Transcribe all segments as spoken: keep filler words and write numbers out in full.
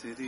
श्री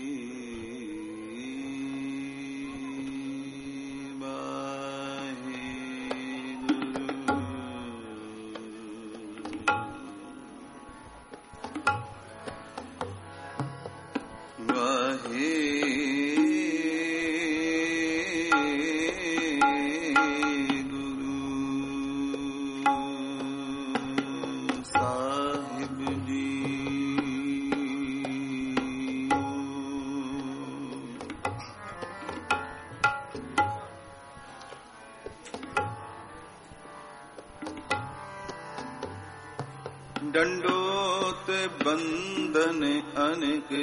दंडोत बंदन अनेक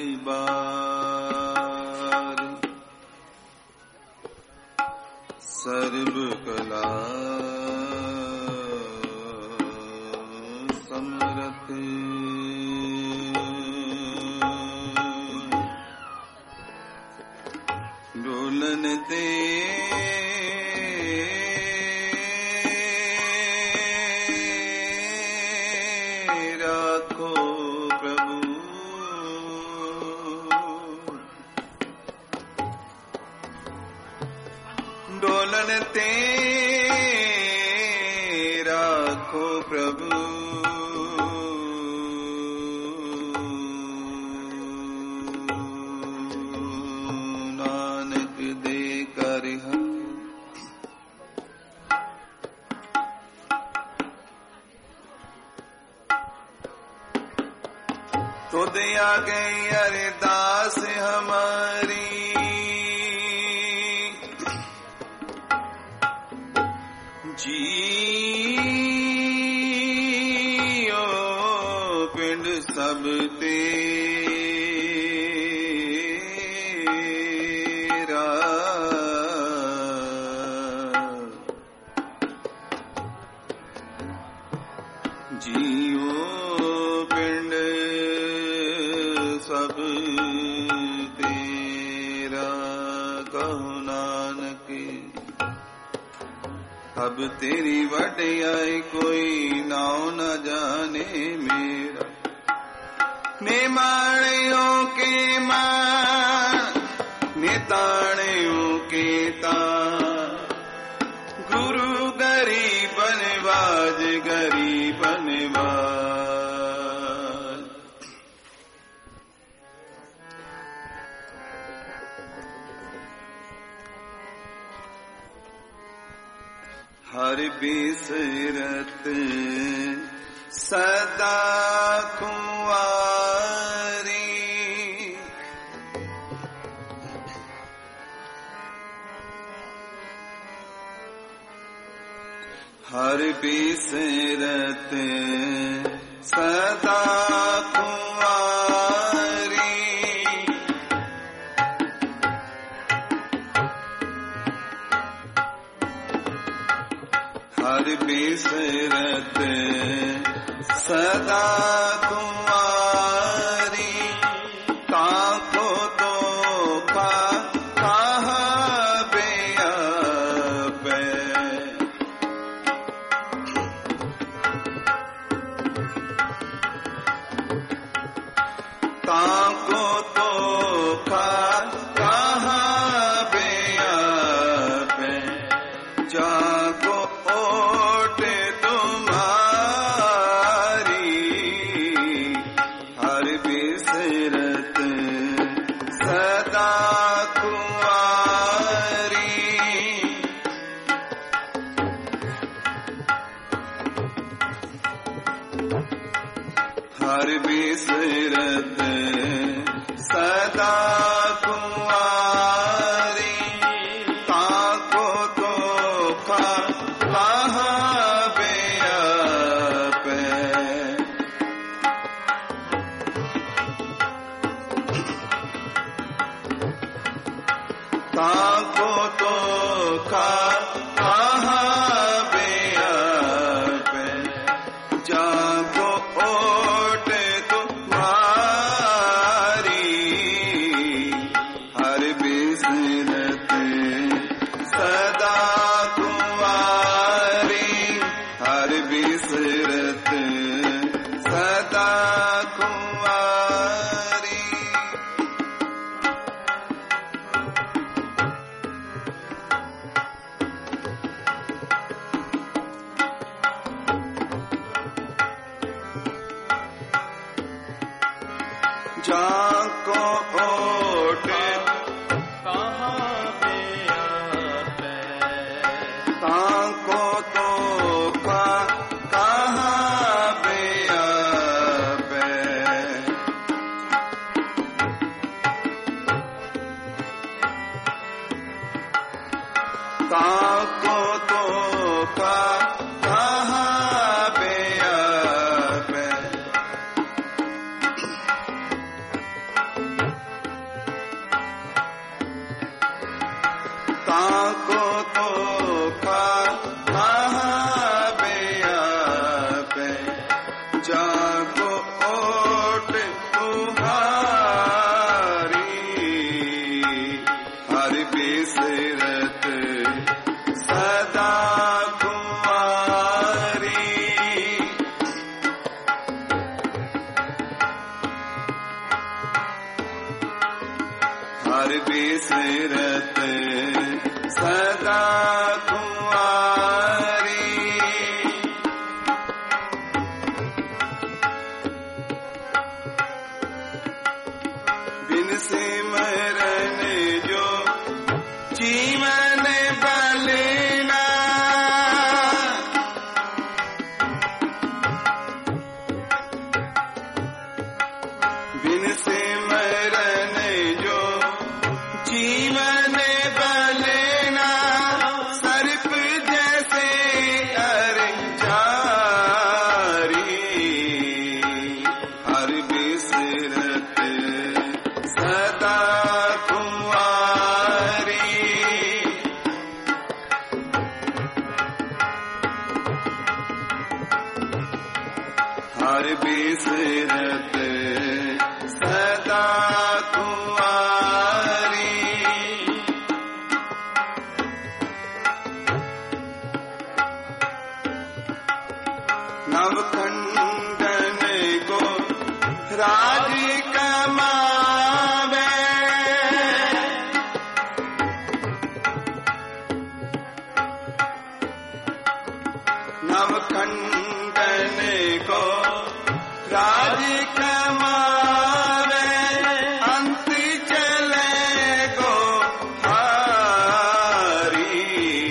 बार सर्व कला समरथ डोलन ते डोलन ते राखो प्रभु नानक दे कर तो दया गई अरदास हमारी जियो पिंड सब तेरा जियो पिंड सब तेरा कहो नानक अब तेरी वड्याई कोई नाव न जाने मेरा ने माणियों के मान ने ताणियों के तान गुरु गरीबन बाज गरीबन बाज हर बिसरत सदा कुंवारी हर बिसरत सदा कुंवारी हर बिसरत सदा कुंवारी ताको तो खा कहाँ बेया पे ताको तो खा कहाँ बेया पे जाको हर बिसरत सदा कुंवारी ताको तो खा कहाँ बेया पे ताको तो खा कहाँ बेया पे जाको सदा कुंवारी जाको ओटे कहाँ पे आपे ताको तो का कहाँ पे आपे ताको तो का कहाँ पे आपे ताको तो का कहाँ पे आपे जाको ओट तुम्हारी हर बिसरत सदा कुंवारी हर बिसरत सदा कुंवारी बिन सिमरन जो जीवन बलेना बिन सिमरन जो जीवन बलेना सर्प जैसे अर जारी हर बिसरत सदा कुंवारी हर बिसरत सदा कुंवारी नवखंडन को राज कमावे नवखंडन को राज कमावे अंत चले को हारी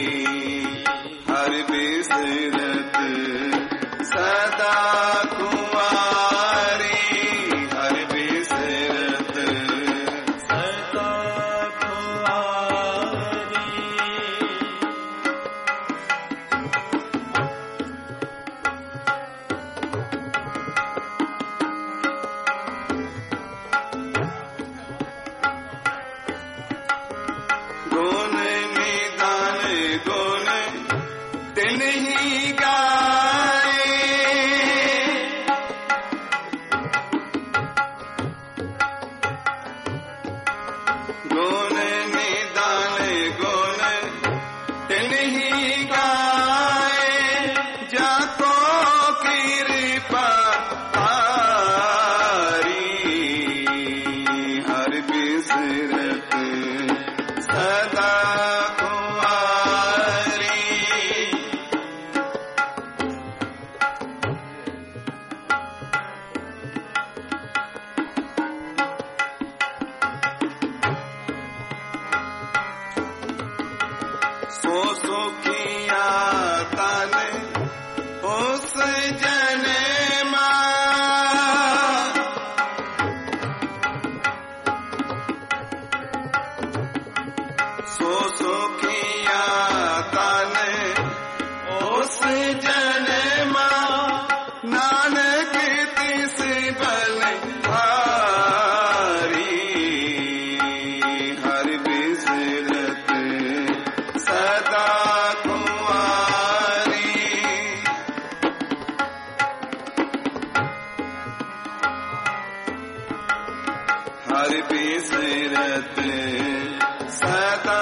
हर बिसरत सदा कुंवारी हर बिसरत सदा कुंवारी गुण निदान गुण तिन ही गाए गुण निदान गुण तिन ही गाए जाको कृपा तारी हर बिसरत सदा कुंवारी सो सुखिया तन उस जन्मा सो सुखिया तन उस जन्मा नानक तिस बल हारी हर बिसरत सदा कुंवारी हर बिसरत सदा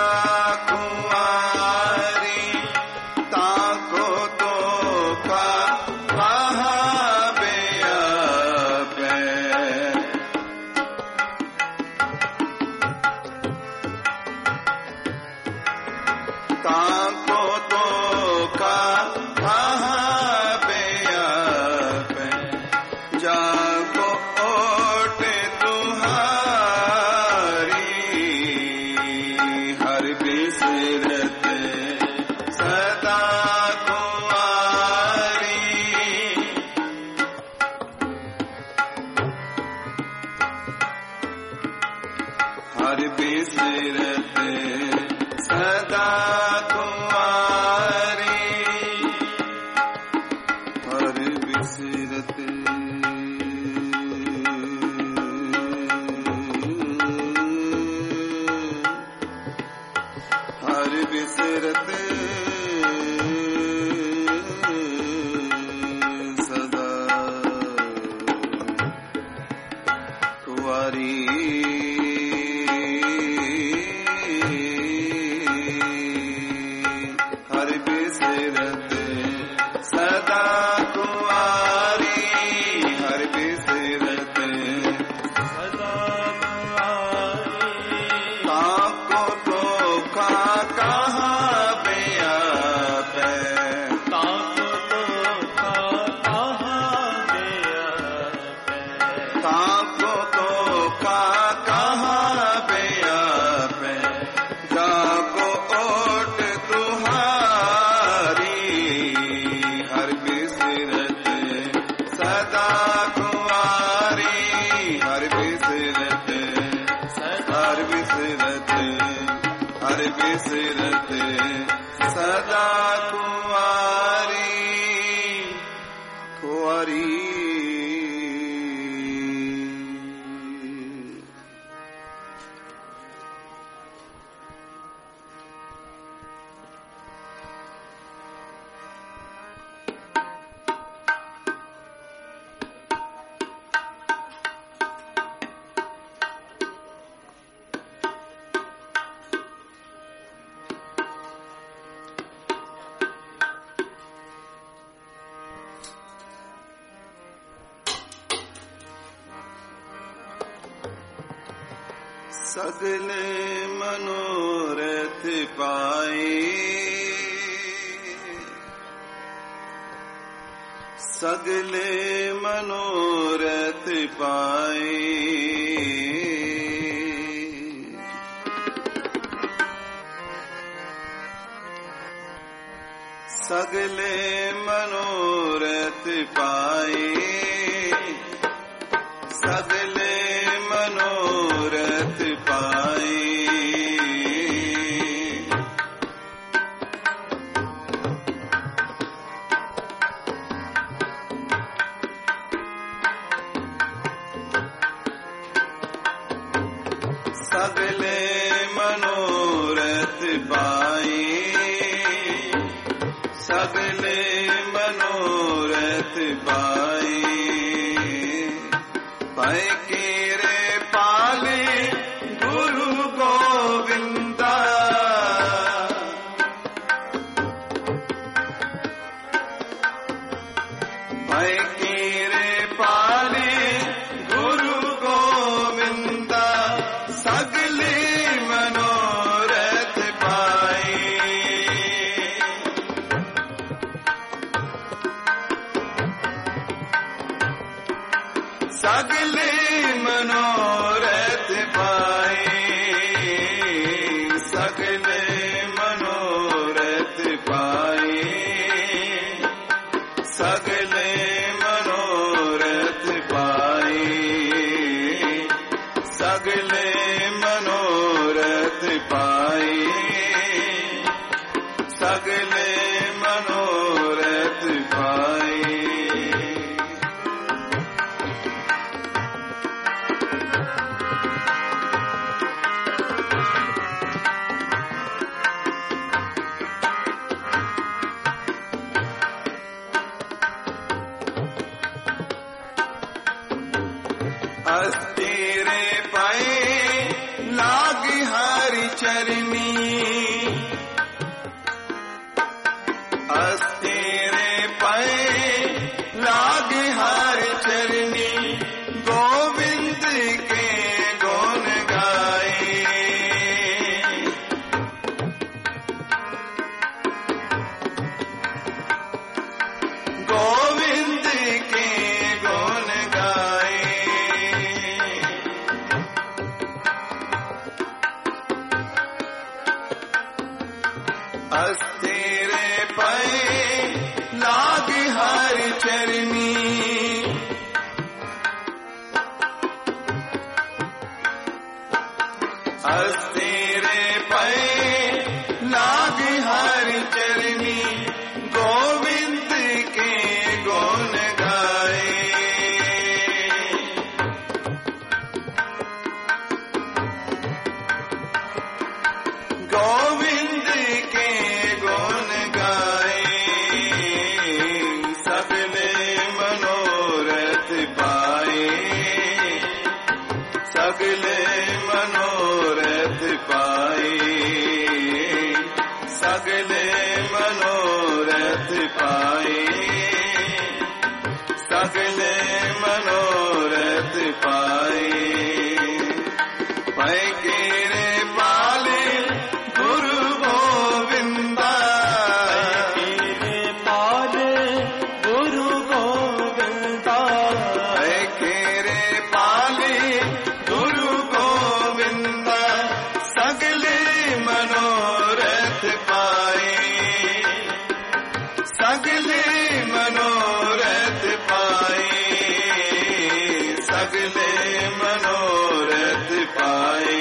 कुंवारी ताको तो का कहाँ पे आपे ताको तो का कहाँ पे आपे जाको ओट तू बिसरत सदा कुंवारी हर बिसरत हर बिसरत सदा कुंवारी हर बिसरत सदा कुंवारी हर बिसरत सदा कुंवारी ताको तो का कहाँ बेअब ताको तो का कहाँ बेअब ताको तो का कहाँ बेअब जाको ओट तुम्हारी हर बिसरत सदा कुंवारी हर बिसरत हर बिसरत हर बिसरत सदा कुंवारी कुंवारी सगले मनोरथ पाए सगले मनोरथ पाए सगले मनोरथ पाए सगले मनोरथ पाए सगले मनोरथ पाए सगले मनोरथ पाए पाए केरे पाले गुरु गोविंदा पाए केरे पाले गुरु गोविंदा सगले मनोरथ पाए सगले मनोरथ पाए सगले मनोरथ पाए सगले मनोरथ पाए सगले मनोरथ पाए सगले मनोरथ पाए अस्थिरे पाए लागी हरि चरनी अस्थिरे पाए लागी हरि चरनी गोविंद के गुण गाए गोविंद के गुण गाए सगले मनोरथ पाए, सगले मनोरथ पाए, सगले मनोरथ पाए। पै केरे पाले गुरु गोविंदा, पै केरे पाले गुरु गोविंदा, पै केरे पाले गुरु गोविंदा, सगले मनोरथ पाए, सगले मनोरथ पाए, सगले मनोरथ पाए,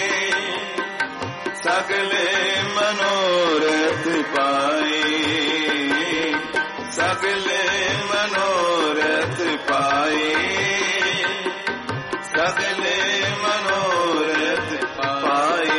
सगले मनोरथ पाए, सगले मनोरथ पाए, सगले मनोरथ पाए।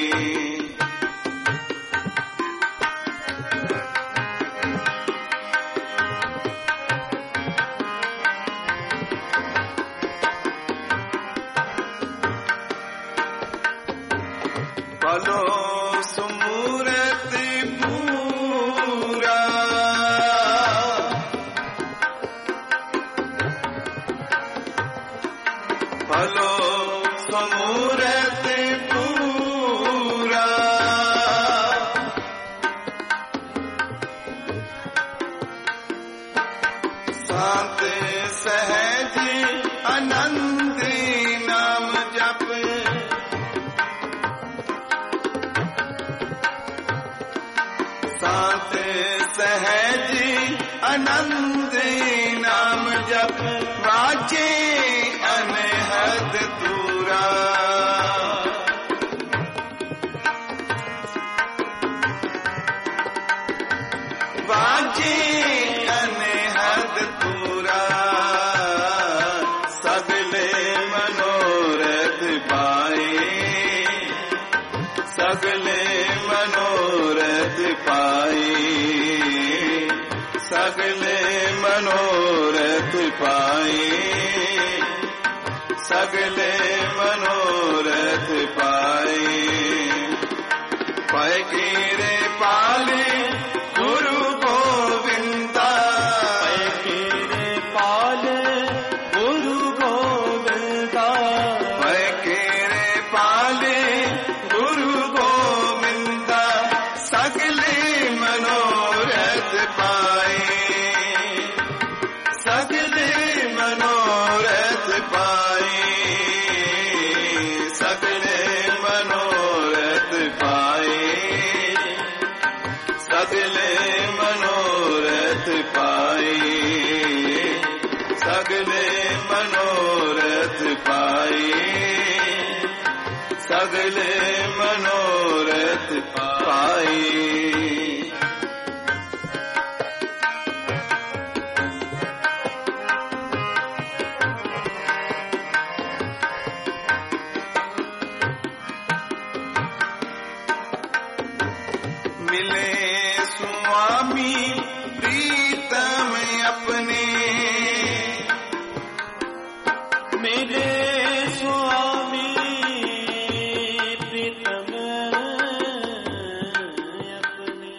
पलो सुमूरत पूरा, पलो सुमूरत पूरा, शांत सहज आनंद नाम जप, शांत सहज आनंद नाम जप, वाजे अनहद दूरा, वाजे अनहद दूरा, सगले मनोरथ पाए, सगले मनोरथ पाए, सगले मनोरथ पाए, सगले मनोरथ पाए। पै केरे पाले गुरु गोविंदा, पै केरे पाले गुरु गोविंदा, पै केरे पाले गुरु गोविंदा, सगले मनोरथ पाए, सगले मनोरथ पाए, सगले मनोरथ पाए, सगले मनोरथ पाए, सगले मनोरथ पाए, सगले मनोरथ पाए। मिले स्वामी प्रीतम अपने, मेरे स्वामी प्रीतम अपने,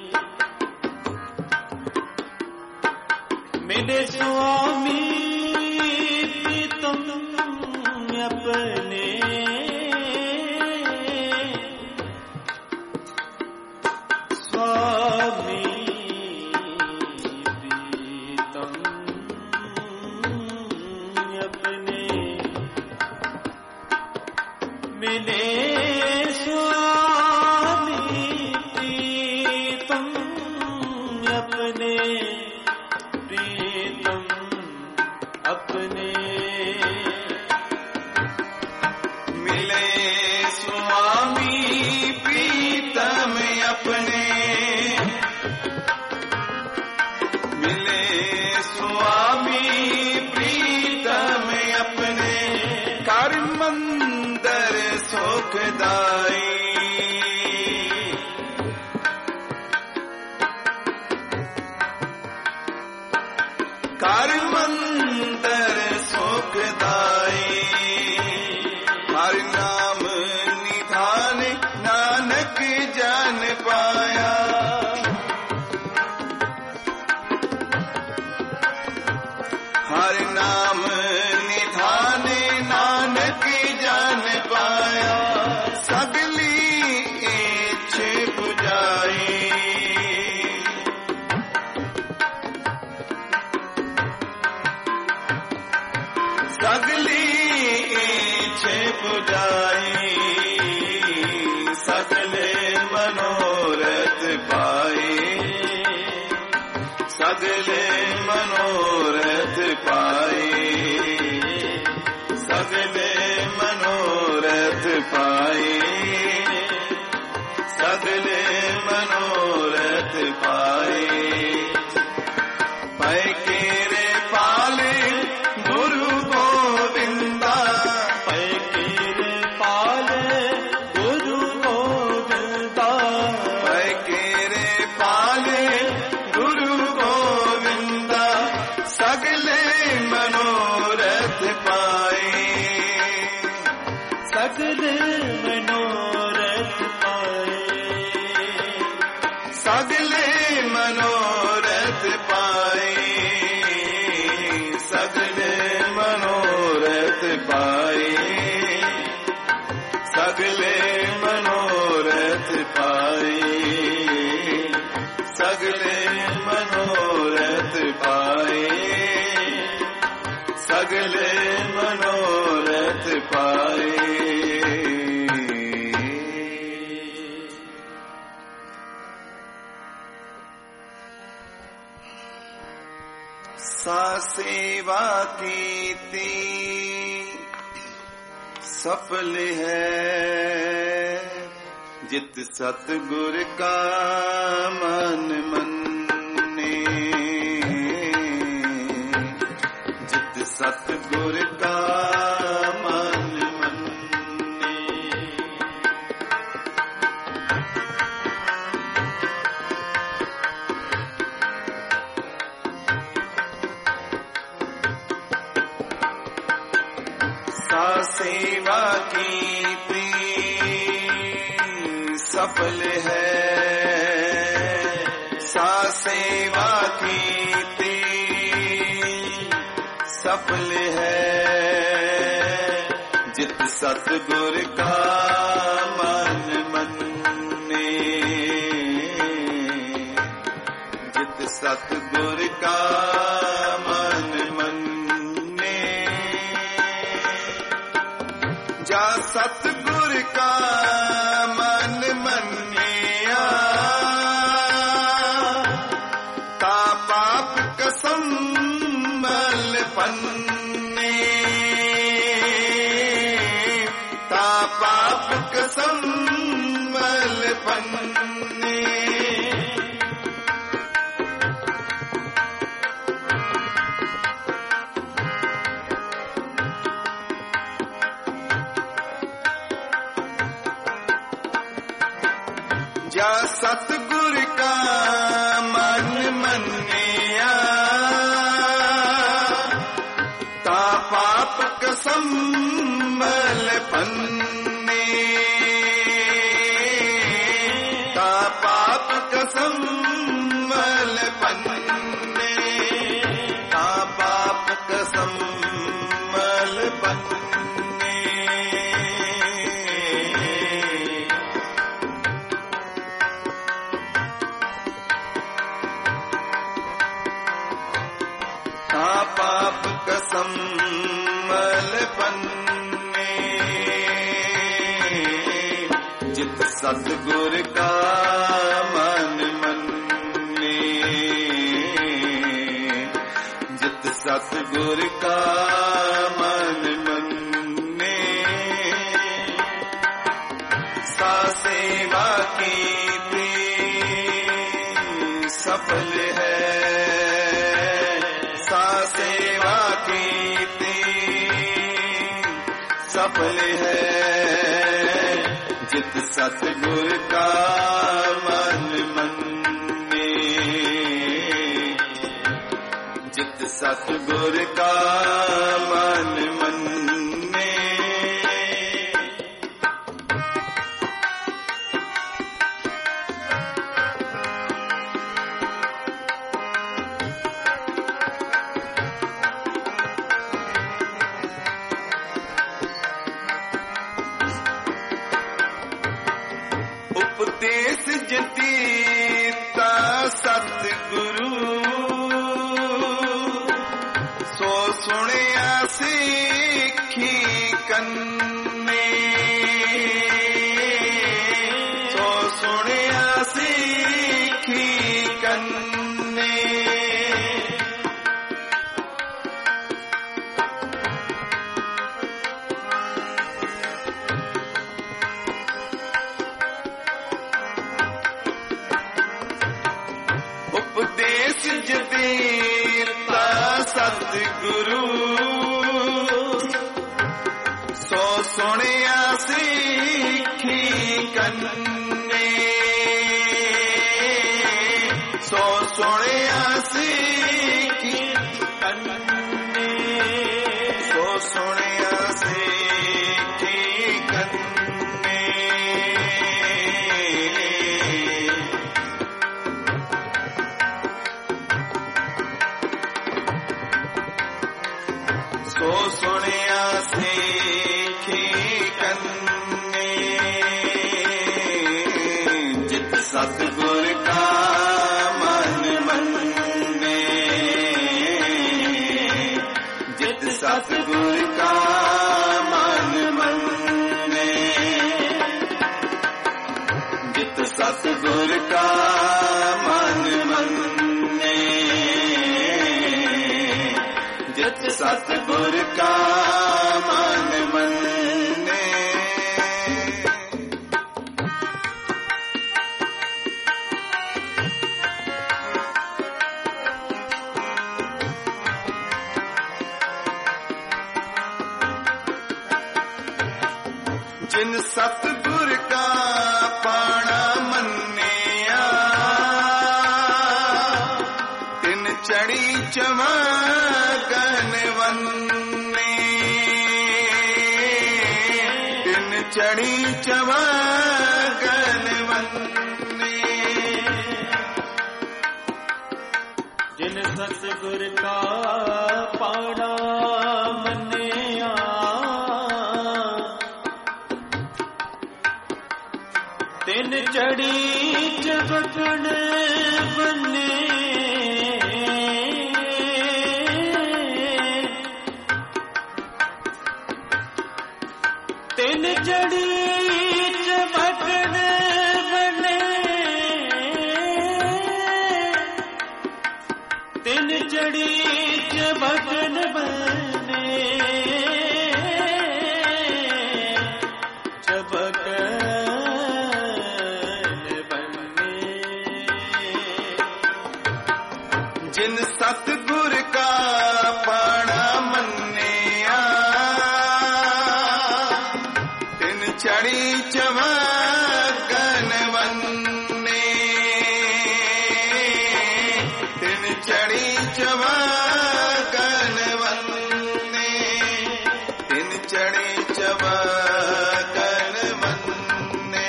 मेरे स्वामी प्रीतम अपने, स्वामी प्रीतम अपने, मेरे स्वामी प्रीतम अपने, प्रीतम अपने, मिले स्वामी प्रीतम अपने, मिले स्वामी प्रीतम अपने, कर मंदर सो हर नाम निधाने नानक जान पाया, सगली इच्छ बुझाई। सगली इच्छ बुझाई, सगले मनोरथ पाए, सगले मनोरथ पाए, सगले मनोरथ पाए, सगले मनोरथ पाए। पै केरे पाले गुरु गोविंदा, पै केरे पाले गुरु गोविंदा, पै केरे पाले गुरु गोविंदा, सगले मनोरथ पाए, सगले मनोरथ पाए, सगले मनोरथ पाए, सगले मनोरथ पाए, सगले मनोरथ पाए, सगले मनोरथ पाए, सगले मनोरथ पाए। सा सेवा कीती सफल है, जित सतगुर का मन मन्ने, जित सतगुर का मन मन्ने। सा सेवा कीती सफल है, सा सेवा कीती सफल है, जित सतगुर का मन मन्ने, जित सतगुर का मन मन्ने। जा सतगुर का मन मन्निया, ता पाप कसम मल पन्ने, ता पाप कसम मल पन्ने। जा सतगुर का मन मन्निया, ता पाप कसम मल पन्ने, ता पाप कसम मल पन्ने, ता पाप कसम मल पन्ने। पाप कसम मल पन्ने, जित सतगुर का मन मन्ने, जित सतगुर का मन मन्ने। सा सेवा कीती सफल है, सेवा कीती सफल है, जित सतगुर का मन मन्ने, जित सतगुर का मन मन्ने। सुनिया सीखी कन्ने, सो सुनिया सीखी कन्ने। उपदेश जदीता सतगुरु, सो सुनिया सीखी कन्ने, सो सुनिया सीखी कन्ने, सो सुनिया सीखी कन्ने। सो सुनिया सीखी कन्ने, जित सतगुर का मन मन्ने, जित सतगुर का मन मन्ने, जित सतगुर का मन मन्ने, जित सतगुर का मन मन्ने। जिन सतगुर का पाना मन्निया, तिन चढ़ी चमगन वन्ने, तिन चढ़ी चमगन वन्ने। जिन सतगुर का पाना मन्निया, तिन चढ़ी चमगन वन्ने, तिन चढ़ी चमगन वन्ने, तिन चढ़ी चमगन वन्ने, चमगन वन्ने। जिन सतगुर का पाना मन्निया, तिन चढ़ी चमगन वन्ने, तिन चढ़ी चमगन वन्ने, तिन चढ़ी चमगन वन्ने।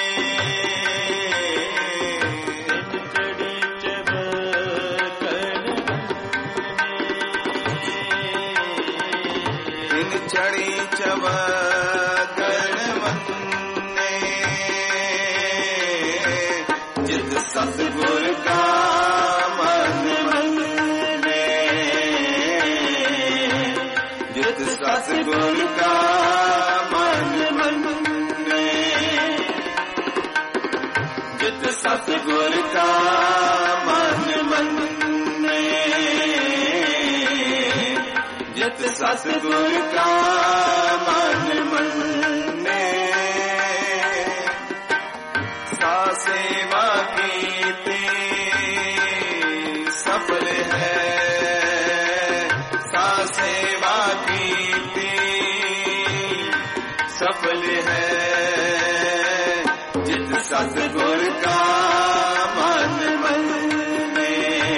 तिन चढ़ी चमगन वन्ने, जित सतगुर का मन मन्ने, जित सतगुर का मन मन्ने, जित सतगुर का मन मन्ने, जित सतगुर का मन मन्ने। सा सेवा कीती सफल है, सा सेवा कीती सफल है, जित सतगुर का मन मन्ने,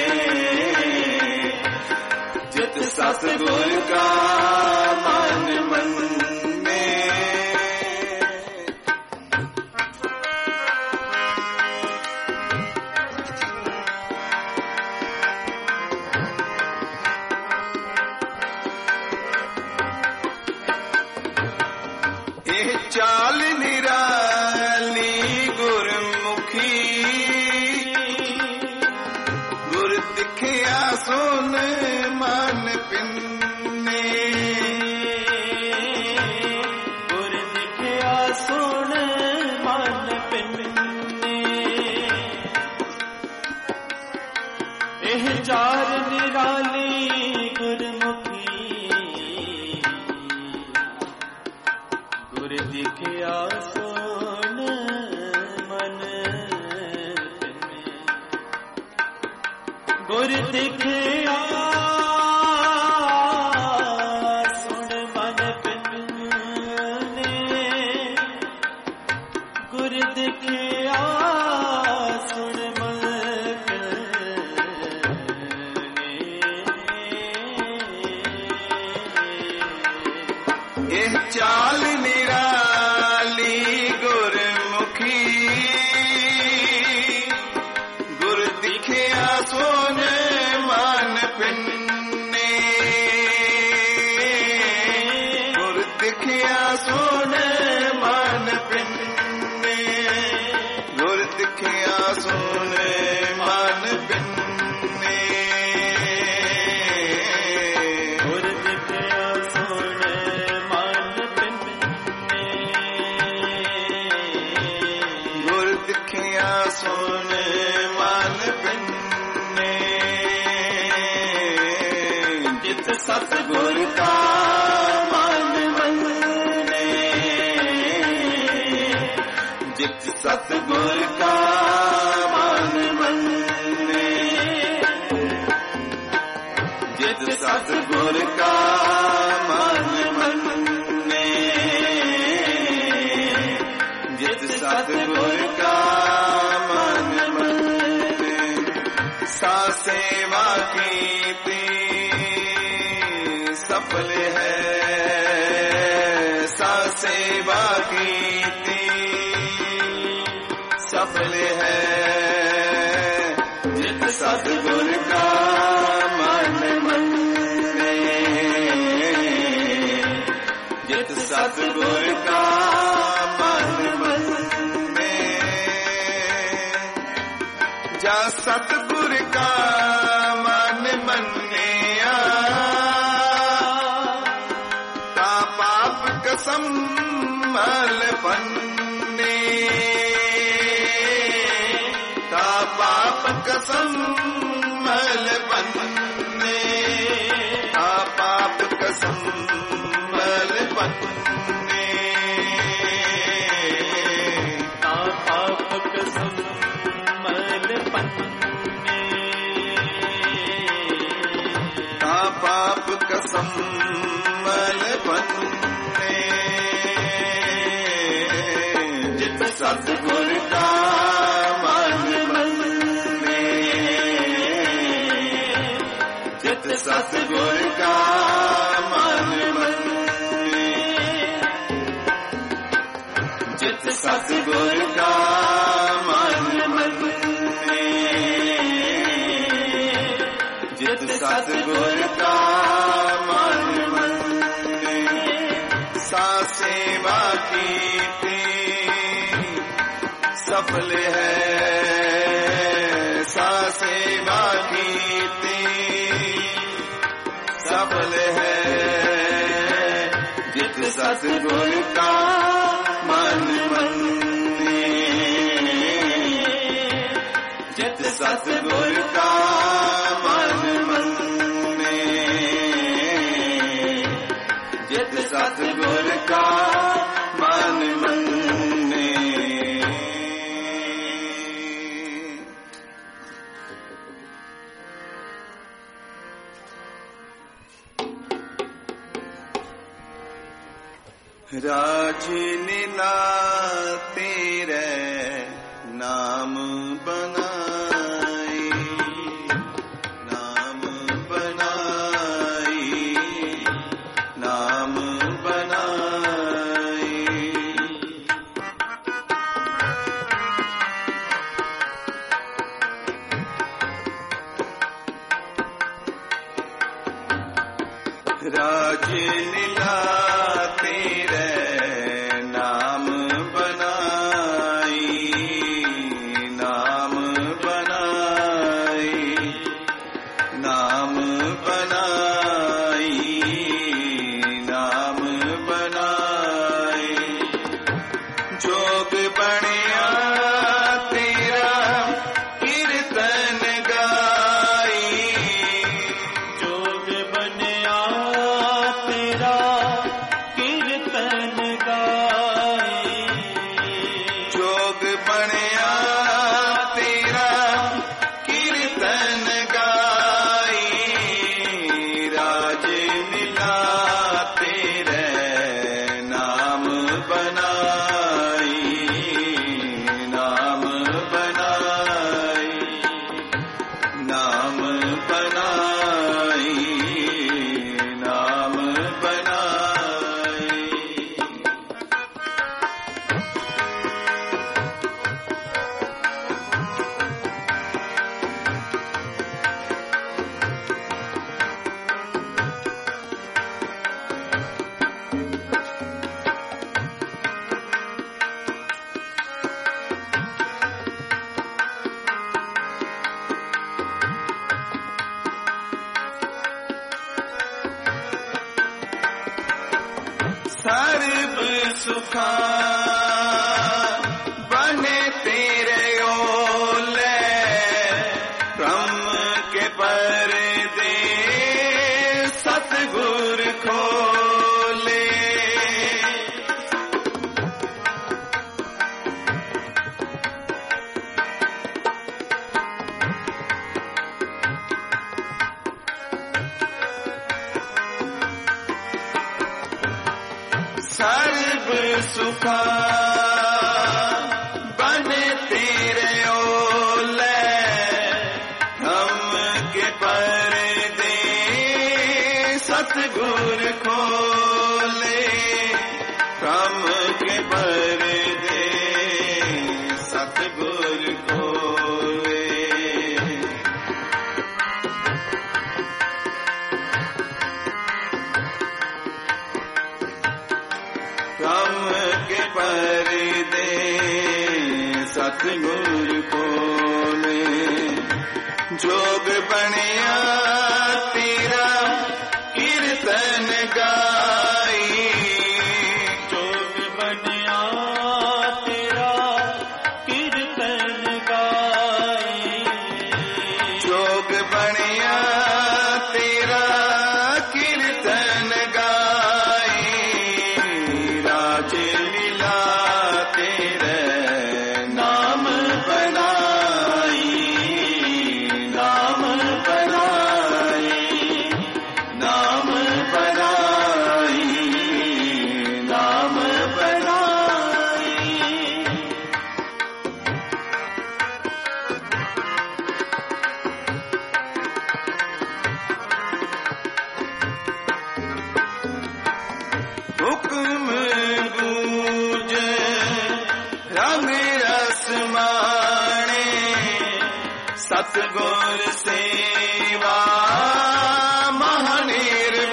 जित सतगुर का मन मन्ने। चाल निराली गुरमुखी, गुर दिखिया सुन मन पिन्ने, दिखिया सोन मन गुर दिखिया सुन मन पिने गुर दिखिया सुन मन ਇਹ ਚਾਲ ਨਿਰਾਲੀ ਗੁਰਮੁਖੀ ਗੁਰ ਦਿਖਿਆ ਸੋਨ ਮਨ ਪਿੰਨੇ ਗੁਰ ਦਿਖਿਆ ਸੋਨ ਮਨ ਪਿੰਨੇ ਗੁਰ ਦਿਖਿਆ ਸੋਨ ਮਨ ਪਿੰਨੇ गुर दिखिया सोन मन पिने ਗੁਰ ਦਿਖਿਆ ਸੋਨ ਮਨ ਪਿੰਨੇ ਜਿਤ ਸਤਿਗੁਰ ਕਾ ਮਨ ਮੰਨੇ ਜਿਤ ਸਤਿਗੁਰ ਕਾ ਮਨ ਮੰਨੇ ਜਿਤ ਸਤਿਗੁਰ ਕਾ ਮਨ ਮੰਨੇ ਜਿਤ ਸਤਿਗੁਰ ਕਾ ਮਨ ਮੰਨੇ सा सेवा कीती सफल है सा सेवा कीती सफल है जित सतगुर का मन मंने जित सतगुर का मन मंने जा सतगुर का मन मन्निया ता पाप कसम मल पन्ने ता पाप कसम मल पन्ने ता पाप कसम मल पन्ने ता पाप कसम मल पन्ने ता पाप कसम मल पन्ने जित सतगुर का मन मंने जित सतगुर का मन मंने जित सतगुर का मन मंने जित सतगुर का मन मंने सा सेवा कीती सफल है सा सेवा कीती सफल है जित सतगुर का मन मंने जित सतगुर का मन मंने जित सतगुर का मन मंने राजलीला तेरे नाम बनाई नाम बनाई नाम बनाई राजलीला तेरे नाम बनाई नाम बनाई नाम बनाई नाम बनाई जोग बनिया तेरा कीर्तन गाई जोग बनया तेरा कीर्तन सुखा बने तेरे ओले ब्रह्म के पर्दे सतगुर खोले। सर्व सुखा बने तेरे ओले ब्रह्म के पर्दे सतगुर खोले। ब्रह्म के पर्दे सतगुर खोले। ब्रह्म के पर्दे सतगुर खोले। जोग बनिया तेरा कीर्तन गाई। जोग बनिया तेरा कीर्तन गाई। जोग बनिया तेरा कीर्तन गाई। राज लीला तेरे नाम बनाई। नाम बनाई। नाम बनाई। नाम बनाई। हुक्म गूंजे रंग रस माणे सतगुर सेवा महानिर्वाणे।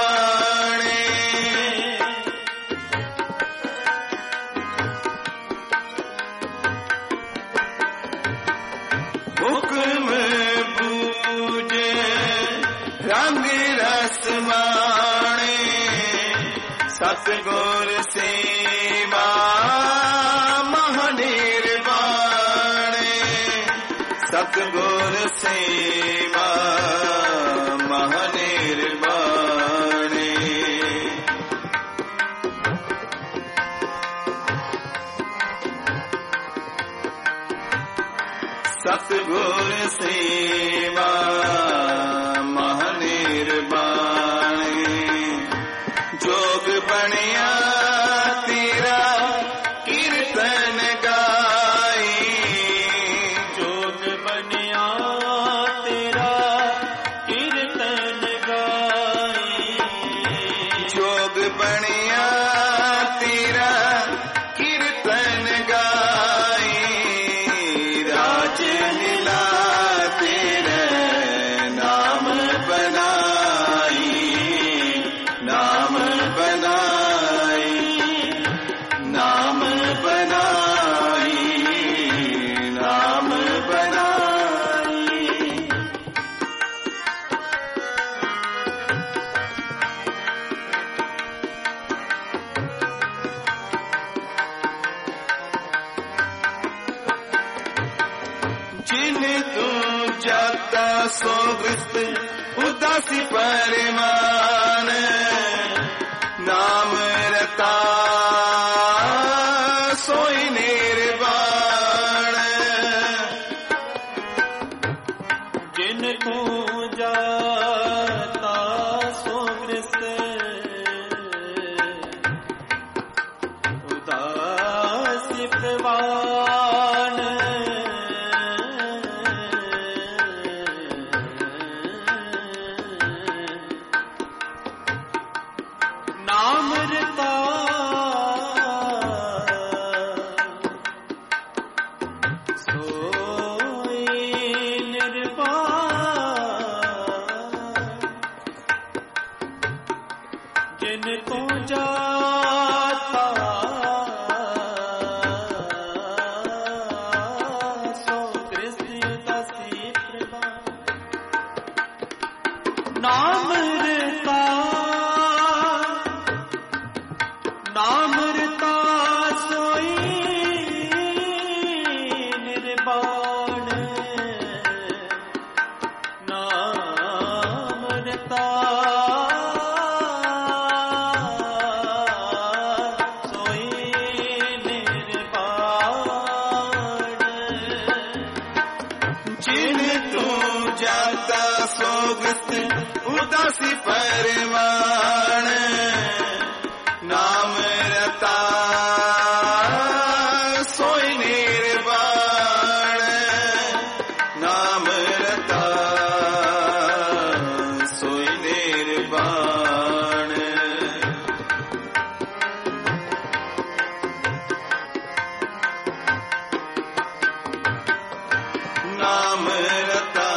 हुक्म गूंजे रंग रस माणे सतगुर सेवा महानिर्वाणे। सतगुर सेवा महानिर्वाणे। सतगुर सेवा महानिर्वाणे। जोग बनिया तेरा कीर्तन गाई। जोग बनिया तेरा कीर्तन गाई। जोग बनिया तेरा कीर्तन गाई। राज लीला तेरे नाम बनाई। नाम बनाई। नाम बनाई। नाम बनाई। जिन तू जाता सो ग्रस्त उदासी परमान। नाम रता सोई निर्वाण। जिनको जाता सो ग्रस्त उदासी प्रवान। नाम रता सोई निर्वाण। जिनको जाता सो कृष्ण उदासी प्रवान। नाम रता नाम रता सोगृत उदासी परमाण नाम रता सोई निर्वाण नाम रता सोई निर्वाण नाम रता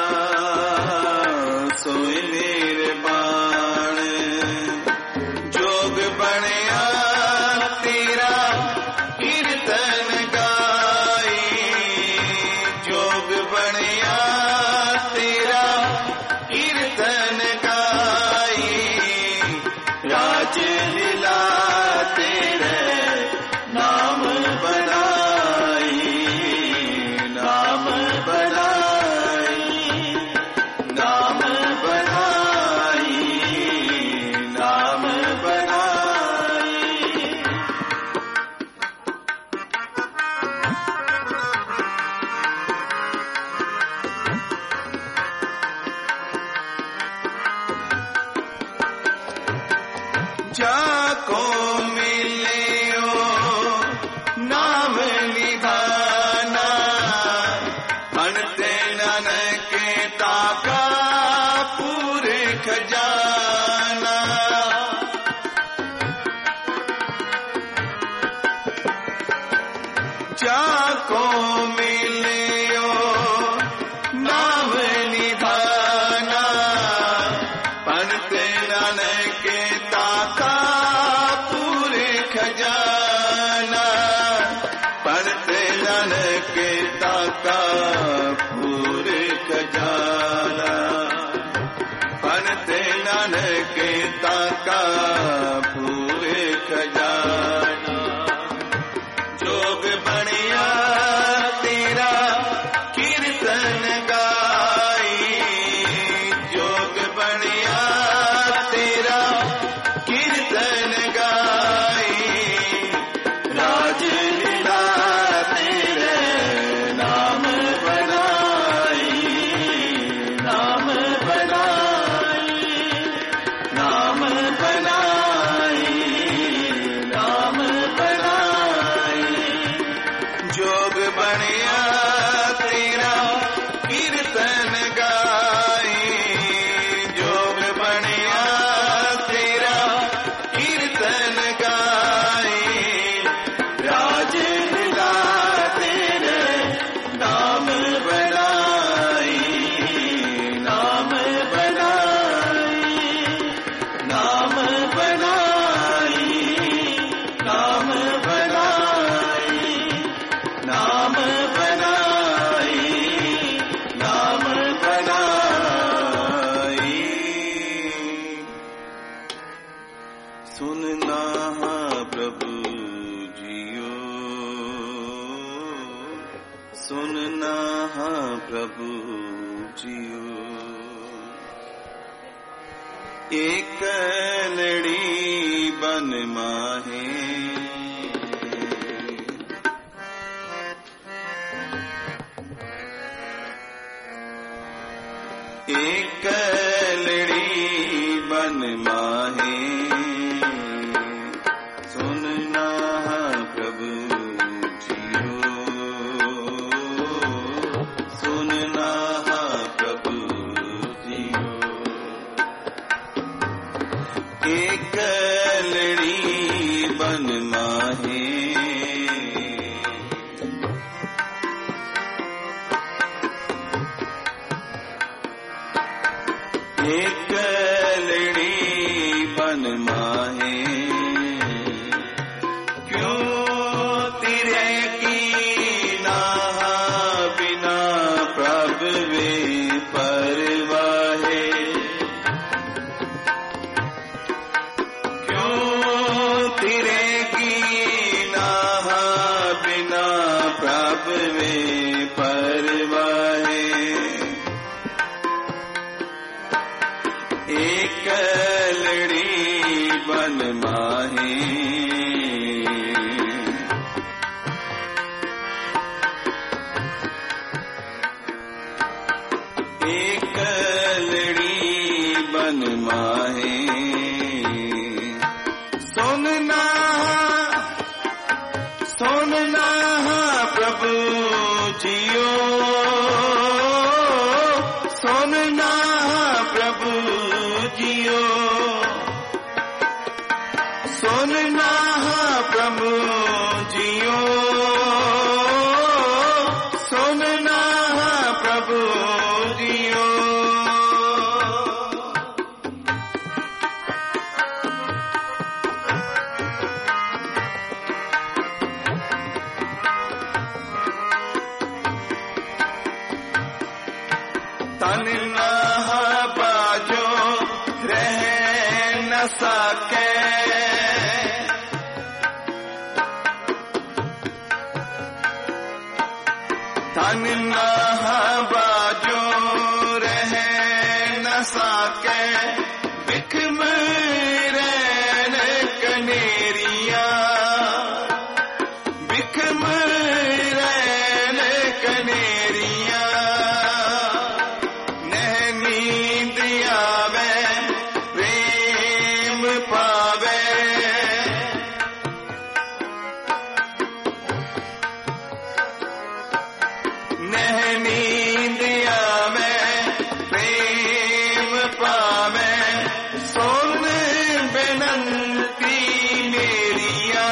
सोई निर्वाण जोग बनया तेरा कीर्तन गाई जोग बनया तेरा कीर्तन गाई राज लीला तेरे नाम बनाई नाम बनाई नाम बनाई नाम बनाई जाको मिलियो नाम निधाना अनते नानक ताका पूरे खजाना जाको मिलियो नाम निधाना अनते नानक ताका पूरे खजाना पढ़ते नानक ताका पूरे खजाना पढ़ते नानक ताका पूरे खजाना जोग बनिया तेरा कीर्तन गाई जोग बनिया तेरा कीर्तन गाई राज लीला तेरे नाम बनाई नाम बनाई नाम बनाई नाम बनाई जोग बनिया तेरा कीर्तन गाई जोग बनिया तेरा कीर्तन गाई राज लीला तेरे नाम बनाई नाम बनाई नाम बनाई नाम बनाई नाम बनाई नाम बनाई सुनना प्रभु जियो सुनना प्रभु जियो एक लड़ी बन माहे एक लड़ी बन माहे सुनना प्रभु जियो सुनना प्रभु जियो एक लड़ी बन माहे एक लड़ी बन माहे क्यों तेरे की नाहा बिना प्रभ वे परवाहे क्यों तेरे की नाहा बिना प्रभ वे परवाहे एक लड़ी बन माहे एक लड़ी सुनना प्रभु जियो, सुनना प्रभु जियो। तन ना बाजो रह न सके, तन ना बाजो रह न सके, बिखम रैन कनेरिया, बिखम रैन कनेरिया, नह नींद आवे प्रेम पावे, नह नींद आवे प्रेम पावे, सुन बेनंती मेरिया,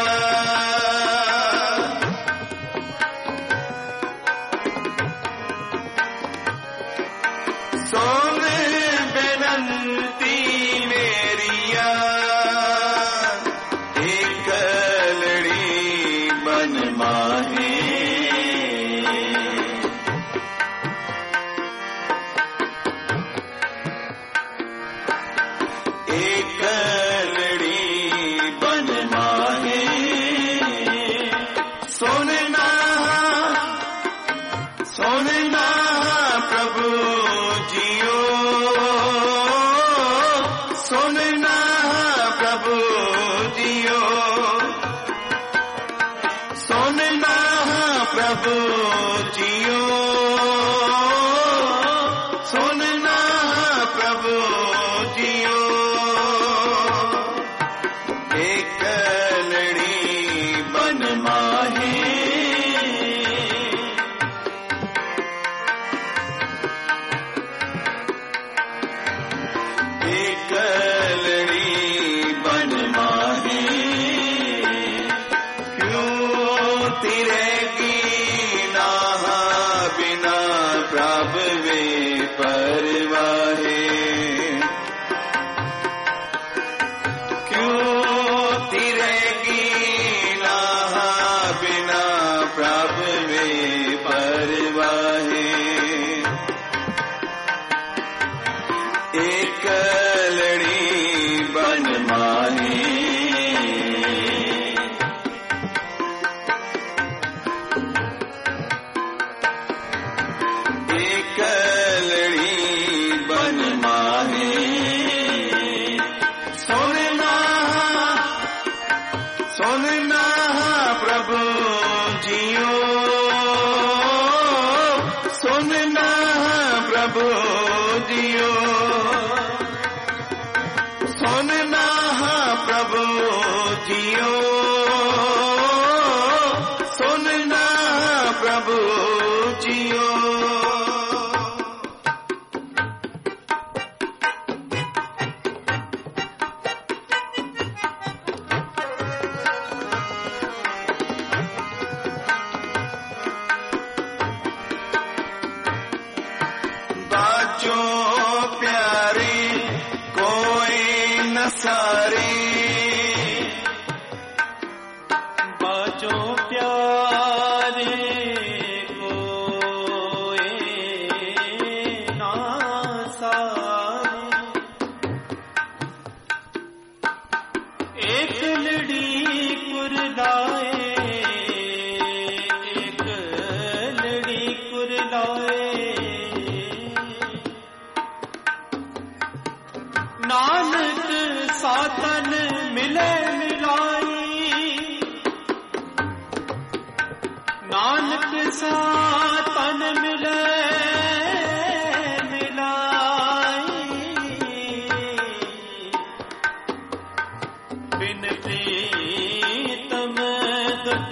सुन बेनंती मेरिया। एक लड़ी बन माहे, एक लड़ी बन माहे, सुनना सुनना प्रभु जियो, सुनना प्रभु जियो, सुनना प्रभु जियो, सुनना प्रभु जियो। एक लड़ी बन माहे, एक लड़ी बन माहे, क्यों तिरेगी नाहा बिना प्रभु वे परवाहे, क्यों तिरेगी नाहा बिना प्रभु वे परवाहे। एक लड़ी बन माहे, एक लड़ी बन माहे, सुनना सुनना प्रभु जियो, सुनना प्रभु जियो, सुनना प्रभु जियो, सुनना प्रभु जियो। बाजो प्यारे कोई न सारे, बाजो प्यारे कोई ना सारे, एक लड़ी कुरलाए, एक लड़ी कुरलाए, नानक साधन मिले मिलाई, नानक साधन मिले मिलाई, बिन प्रीतम दुख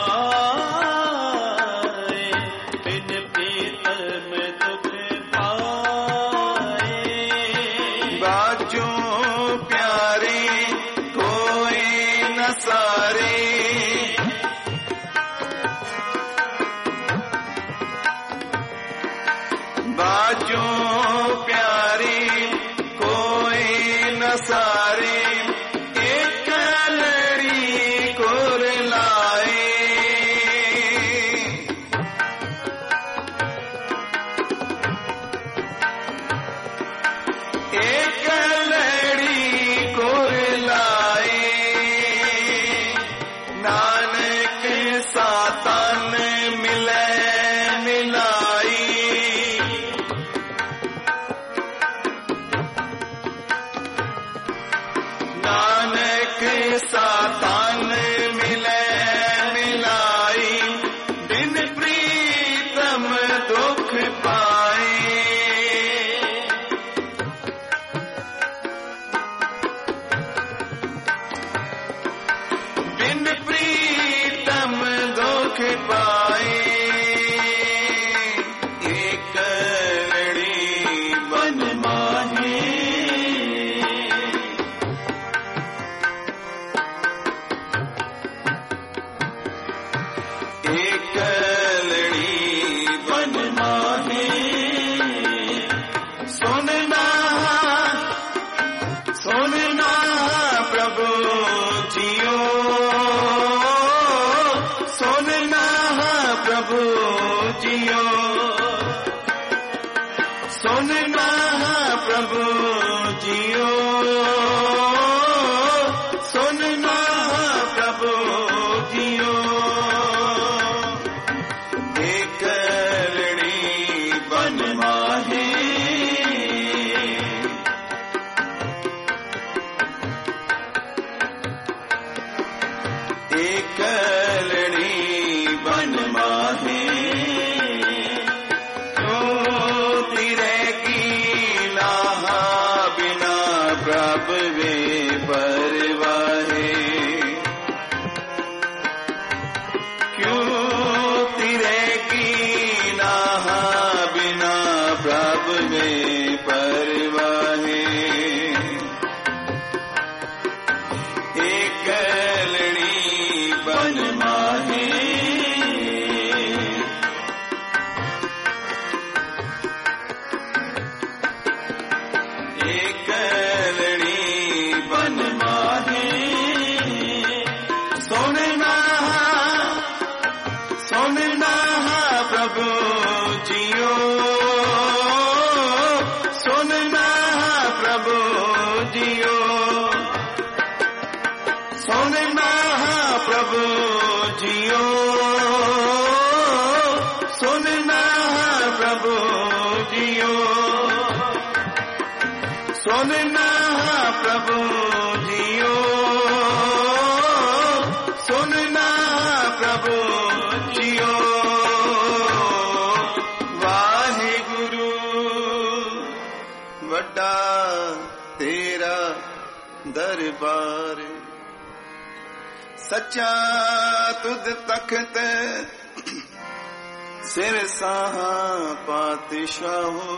पाए, बिन प्रीतम दुख पाए। बाजो प्यारे कोई नसारे बाजो प्यारी कोई नसारे एक लड़ी कोर लाए एक लड़ी कोर लाए नानक सातन मिले मिलाई नानक सातन मिले मिलाई बिन प्रीतम दुख पाए बिन प्रीतम दुख पाए एक लड़ी बन माहे एक लड़ी बन माहे सुनना सुनना प्रभु जियो सुनना प्रभु जियो सुनना प्रभु जियो सुनना प्रभु जियो एक लड़ी बन माहे एक लड़ी बन माहे क्यों तिरेगी लाहा बिना प्रभ वे परवाहे क्यों तिरेगी लाहा बिना प्रभ वे परवाहे एक लड़ी बन माहे एक लड़ी बन माहे सुनना सुनना प्रभु जियो सुनना प्रभु जियो सुनना प्रभु जियो सुनना प्रभु जियो सुनना प्रभु जियो सुनना प्रभु जियो वाहे गुरु वड्डा तेरा दरबार सच्चा तुद तख्त सिर साहा पातशाहो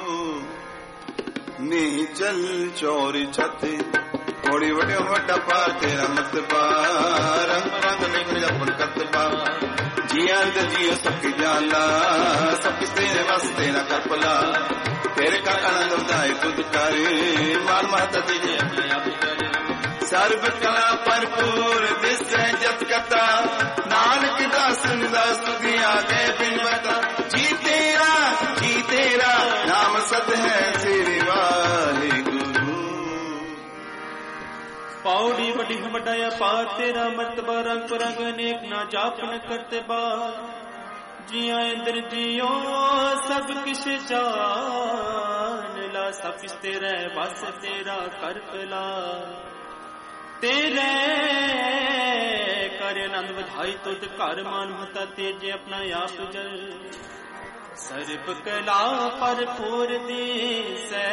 नीचल चौर छत थोड़ी वड्डे वड्डा पार तेरा मत पार रंग रंग निकल अपन कतबा जिया ते जियो सबकी जाला सबकी तेरे बस तेरा करपला तेरे का आनंद उदाय तुद करे मार माता तुझे अपने आप करे सर्व कला भरपूर दिस जत कथा नानक दासन दास दिया गए बिन बता जी तेरा जी तेरा नाम सत है श्री वाहे गुरु पौड़ी बड़ी बड़ाया पार तेरा मर्तबा रंग रंग अनेक ना जापन करते बार जिया इंद्र जियो सब किस जान ला सब किस तेरे बस तेरा कर पला तेरे करे नंद बधाई तुझ घर मान होता तेजे अपना आप जल सर्व कला पर पूर दी से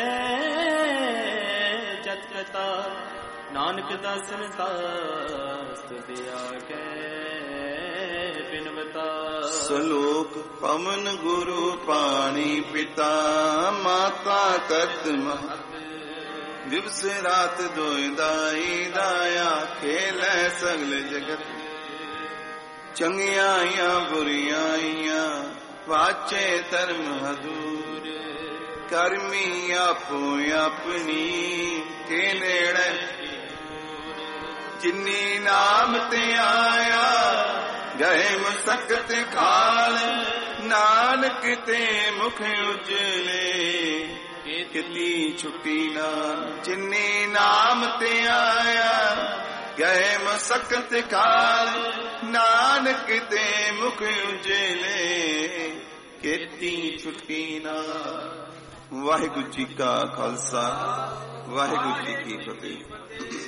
जत कता नानक दासन दास दिया के बिनवता सलोक पवन गुरु पानी पिता माता तत् महत दिवस रात दोई दाई दाया खेल ਸਗਲ ਜਗਤ। ਚੰਗਿਆਈਆਂ ਬੁਰੀਆਈਆਂ ਵਾਚੇ ਧਰਮ ਹਦੂਰ। ਕਰਮੀ ਆਪੋ ਆਪਣੀ ਕੇ ਨੇੜੇ। ਜਿਨੀ ਨਾਮ ਤੇ ਆਇਆ ਗਏ ਮੁਸਕਤ ਖਾਲ। ਨਾਨਕ ਤੇ ਮੁਖ ਉਜਲੇ ਕਿਤੀ ਛੁੱਟੀ ਨਾ। ਜਿਨੀ ਨਾਮ ਤੇ ਆਇਆ ਗਏ ਮੁਸਕਤ ਖਾਲ। ਨਾਨਕ ਤੇ ਮੁਖ ਉਜਲੇ ਕਿਤੀ ਛੁੱਟੀ ਨਾ। ਵਾਹਿਗੁਰੂ ਜੀ ਕਾ ਖਾਲਸਾ, ਵਾਹਿਗੁਰੂ ਜੀ ਕੀ ਫਤਿਹ।